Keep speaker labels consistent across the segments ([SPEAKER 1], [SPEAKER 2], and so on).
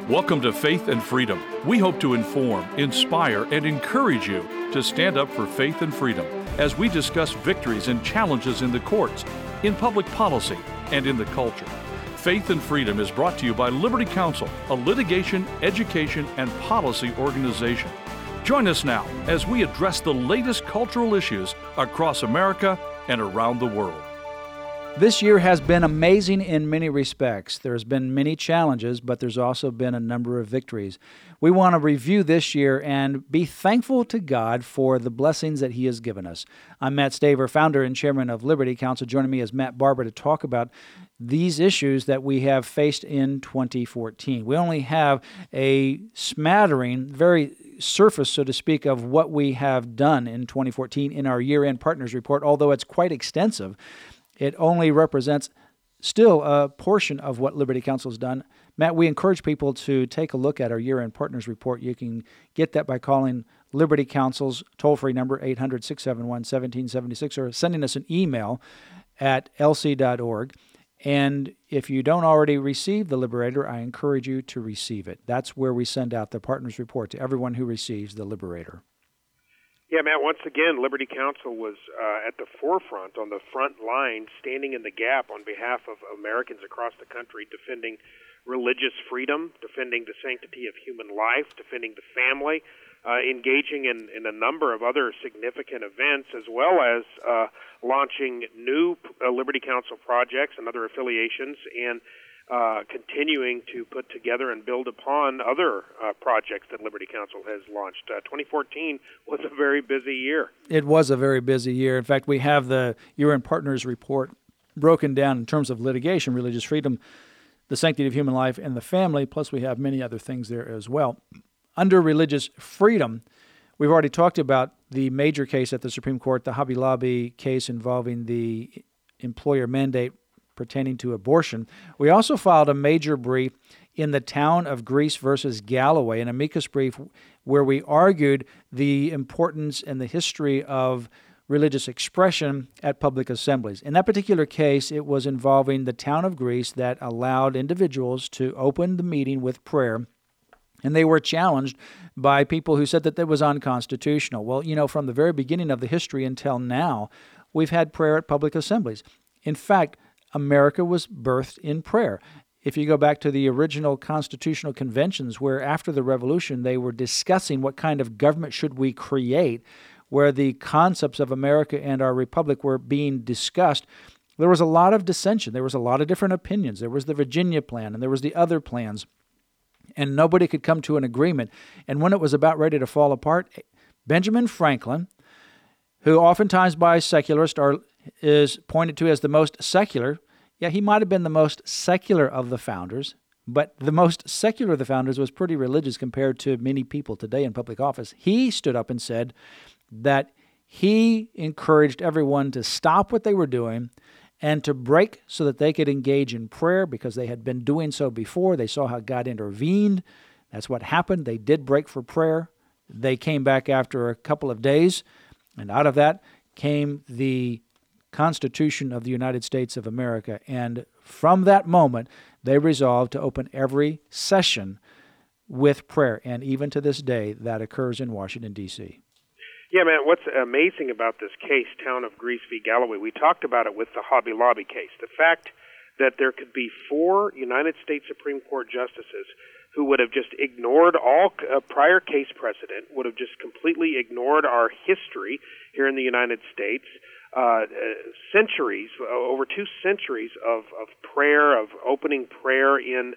[SPEAKER 1] Welcome to Faith and Freedom. We hope to inform, inspire, and encourage you to stand up for faith and freedom as we discuss victories and challenges in the courts, in public policy, and in the culture. Faith and Freedom is brought to you by Liberty Counsel, a litigation, education, and policy organization. Join us now as we address the latest cultural issues across America and around the world.
[SPEAKER 2] This year has been amazing in many respects. There's been many challenges, but there's also been a number of victories. We want to review this year and be thankful to God for the blessings that He has given us. I'm Matt Staver, founder and chairman of Liberty Counsel. Joining me is Matt Barber to talk about these issues that we have faced in 2014. We only have a smattering, very surface, so to speak, of what we have done in 2014 in our year-end partners report, although it's quite extensive. It only represents still a portion of what Liberty Counsel has done. Matt, we encourage people to take a look at our year-end partners report. You can get that by calling Liberty Counsel's toll-free number, 800-671-1776, or sending us an email at lc.org. And if you don't already receive the Liberator, I encourage you to receive it. That's where we send out the partners report to everyone who receives the Liberator.
[SPEAKER 3] Yeah, Matt, once again, Liberty Counsel was at the forefront, on the front line, standing in the gap on behalf of Americans across the country, defending religious freedom, defending the sanctity of human life, defending the family, engaging in a number of other significant events, as well as launching new Liberty Counsel projects and other affiliations, and continuing to put together and build upon other projects that Liberty Counsel has launched. 2014 was a very busy year.
[SPEAKER 2] It was a very busy year. In fact, we have the year-end partners report broken down in terms of litigation, religious freedom, the sanctity of human life, and the family, plus we have many other things there as well. Under religious freedom, we've already talked about the major case at the Supreme Court, the Hobby Lobby case involving the employer mandate pertaining to abortion. We also filed a major brief in the Town of Greece versus Galloway, an amicus brief where we argued the importance and the history of religious expression at public assemblies. In that particular case, it was involving the Town of Greece that allowed individuals to open the meeting with prayer, and they were challenged by people who said that that was unconstitutional. Well, you know, from the very beginning of the history until now, we've had prayer at public assemblies. In fact, America was birthed in prayer. If you go back to the original constitutional conventions where after the Revolution they were discussing what kind of government should we create, where the concepts of America and our republic were being discussed, there was a lot of dissension. There was a lot of different opinions. There was the Virginia plan and there was the other plans, and nobody could come to an agreement. And when it was about ready to fall apart, Benjamin Franklin, who oftentimes by secularists is pointed to as the most secular. Yeah, he might have been the most secular of the founders, but the most secular of the founders was pretty religious compared to many people today in public office. He stood up and said that he encouraged everyone to stop what they were doing and to break so that they could engage in prayer because they had been doing so before. They saw how God intervened. That's what happened. They did break for prayer. They came back after a couple of days, and out of that came the Constitution of the United States of America. And from that moment, they resolved to open every session with prayer. And even to this day, that occurs in Washington, D.C.
[SPEAKER 3] Yeah, man, what's amazing about this case, Town of Greece v. Galloway, we talked about it with the Hobby Lobby case. The fact that there could be 4 United States Supreme Court justices who would have just ignored all prior case precedent, would have just completely ignored our history here in the United States, centuries, over 2 centuries of prayer, of opening prayer in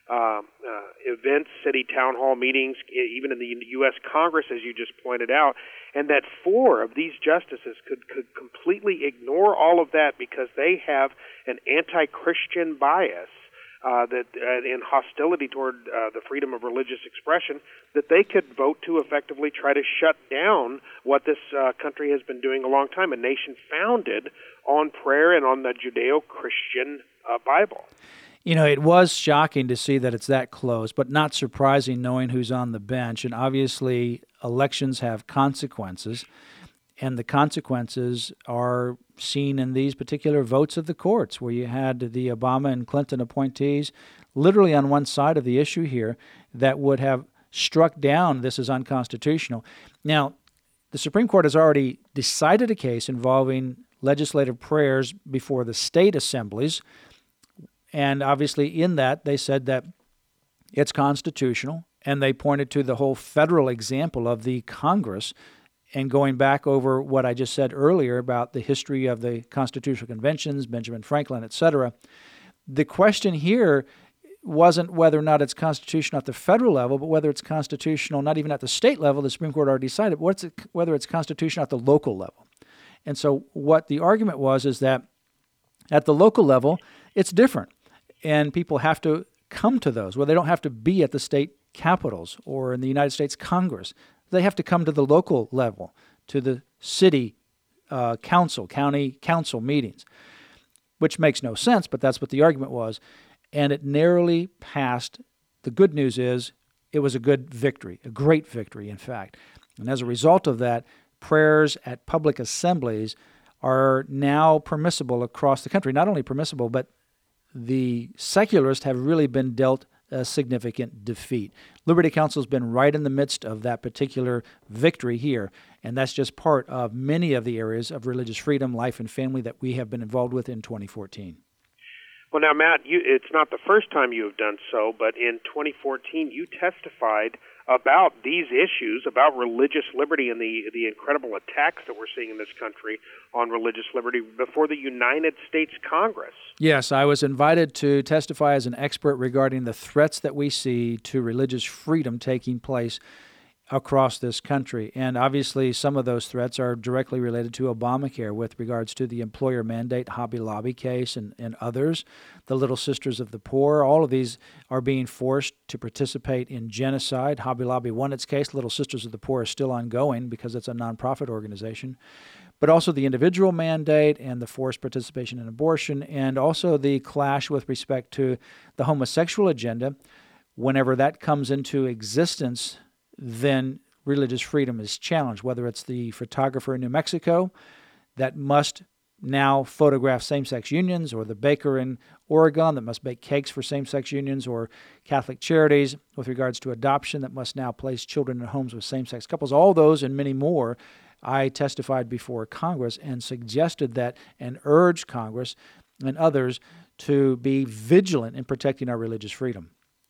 [SPEAKER 3] events, city town hall meetings, even in the U.S. Congress, as you just pointed out, and that 4 of these justices could completely ignore all of that because they have an anti-Christian bias that in hostility toward the freedom of religious expression, that they could vote to effectively try to shut down what this country has been doing a long time, a nation founded on prayer and on the Judeo-Christian Bible.
[SPEAKER 2] You know, it was shocking to see that it's that close, but not surprising knowing who's on the bench. And obviously, elections have consequences, and the consequences are seen in these particular votes of the courts, where you had the Obama and Clinton appointees literally on one side of the issue here that would have struck down this as unconstitutional. Now, the Supreme Court has already decided a case involving legislative prayers before the state assemblies, and obviously in that they said that it's constitutional, and they pointed to the whole federal example of the Congress and going back over what I just said earlier about the history of the constitutional conventions, Benjamin Franklin, etc. The question here wasn't whether or not it's constitutional at the federal level, but whether it's constitutional not even at the state level. The Supreme Court already decided whether it's constitutional at the local level. And so what the argument was is that at the local level, it's different, and people have to come to those. Well, they don't have to be at the state capitals or in the United States Congress. They have to come to the local level, to the city council, county council meetings, which makes no sense, but that's what the argument was. And it narrowly passed. The good news is it was a good victory, a great victory, in fact. And as a result of that, prayers at public assemblies are now permissible across the country. Not only permissible, but the secularists have really been dealt a significant defeat. Liberty Counsel has been right in the midst of that particular victory here, and that's just part of many of the areas of religious freedom, life, and family that we have been involved with in 2014.
[SPEAKER 3] Well, now, Matt, it's not the first time you have done so, but in 2014 you testified about these issues, about religious liberty and the incredible attacks that we're seeing in this country on religious liberty before the United States Congress.
[SPEAKER 2] Yes, I was invited to testify as an expert regarding the threats that we see to religious freedom taking place across this country. And obviously some of those threats are directly related to Obamacare with regards to the employer mandate, Hobby Lobby case, and others. The Little Sisters of the Poor, all of these are being forced to participate in genocide. Hobby Lobby won its case. Little Sisters of the Poor is still ongoing because it's a nonprofit organization. But also the individual mandate and the forced participation in abortion, and also the clash with respect to the homosexual agenda. Whenever that comes into existence, then religious freedom is challenged, whether it's the photographer in New Mexico that must now photograph same-sex unions, or the baker in Oregon that must bake cakes for same-sex unions, or Catholic Charities with regards to adoption that must now place children in homes with same-sex couples. All those and many more, I testified before Congress and suggested that and urged Congress and others to be vigilant in protecting our religious freedom.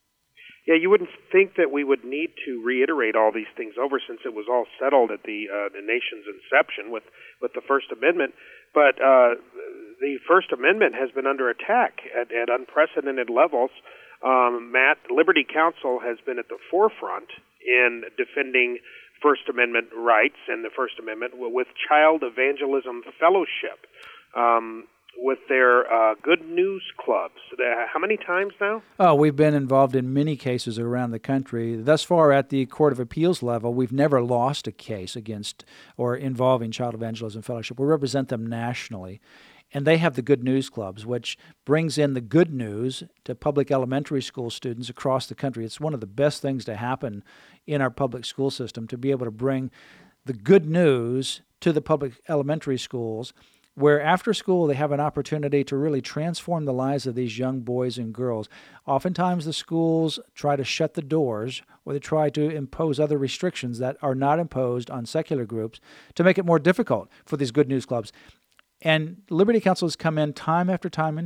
[SPEAKER 3] Yeah, you wouldn't think that we would need to reiterate all these things over, since it was all settled at the nation's inception with the First Amendment. But the First Amendment has been under attack at unprecedented levels. Matt, Liberty Counsel has been at the forefront in defending First Amendment rights and the First Amendment with Child Evangelism Fellowship, with their Good News Clubs. How many times now?
[SPEAKER 2] Oh, we've been involved in many cases around the country. Thus far, at the Court of Appeals level, we've never lost a case against or involving Child Evangelism Fellowship. We represent them nationally. And they have the Good News Clubs, which brings in the good news to public elementary school students across the country. It's one of the best things to happen in our public school system, to be able to bring the good news to the public elementary schools, where after school they have an opportunity to really transform the lives of these young boys and girls. Oftentimes the schools try to shut the doors, or they try to impose other restrictions that are not imposed on secular groups to make it more difficult for these Good News Clubs. And Liberty Counsel has come in time after time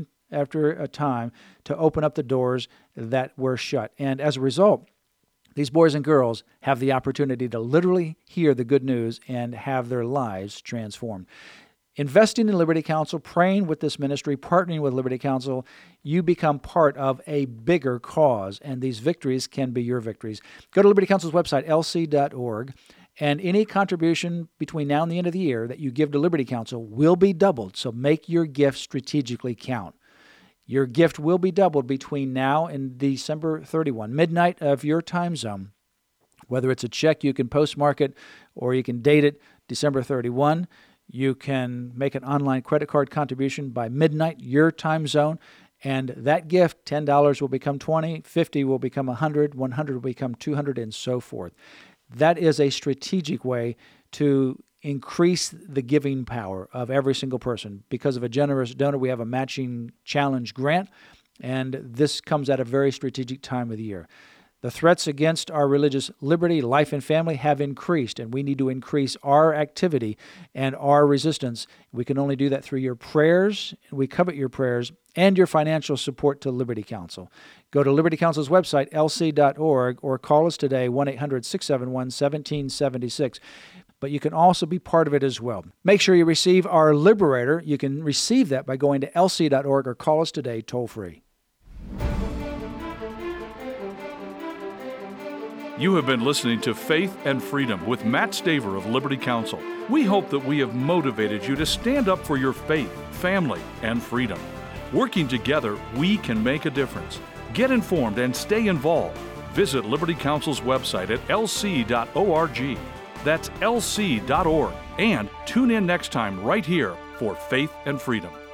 [SPEAKER 2] to open up the doors that were shut. And as a result, these boys and girls have the opportunity to literally hear the good news and have their lives transformed. Investing in Liberty Counsel, praying with this ministry, partnering with Liberty Counsel, you become part of a bigger cause, and these victories can be your victories. Go to Liberty Counsel's website, lc.org, and any contribution between now and the end of the year that you give to Liberty Counsel will be doubled, so make your gift strategically count. Your gift will be doubled between now and December 31, midnight of your time zone. Whether it's a check, you can postmark it, or you can date it December 31. You can make an online credit card contribution by midnight, your time zone, and that gift, $10 will become $20, $50 will become $100, $100 will become $200, and so forth. That is a strategic way to increase the giving power of every single person. Because of a generous donor, we have a matching challenge grant, And this comes at a very strategic time of the year. The threats against our religious liberty, life, and family have increased, and we need to increase our activity and our resistance. We can only do that through your prayers. We covet your prayers and your financial support to Liberty Counsel. Go to Liberty Counsel's website, lc.org, or call us today, 1-800-671-1776. But you can also be part of it as well. Make sure you receive our Liberator. You can receive that by going to lc.org or call us today toll-free.
[SPEAKER 1] You have been listening to Faith and Freedom with Matt Staver of Liberty Counsel. We hope that we have motivated you to stand up for your faith, family, and freedom. Working together, we can make a difference. Get informed and stay involved. Visit Liberty Counsel's website at lc.org. That's lc.org. And tune in next time right here for Faith and Freedom.